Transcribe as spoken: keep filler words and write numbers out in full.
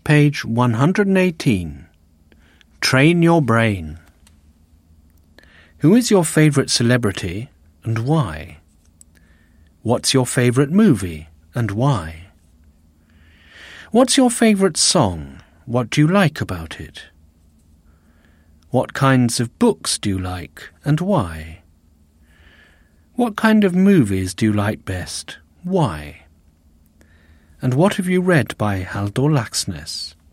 Page one hundred eighteen. Train your brain. Who is your favourite celebrity and why? What's your favourite movie and why? What's your favourite song? What do you like about it? What kinds of books do you like and why? What kind of movies do you like best? Why? And what have you read by Halldór Laxness?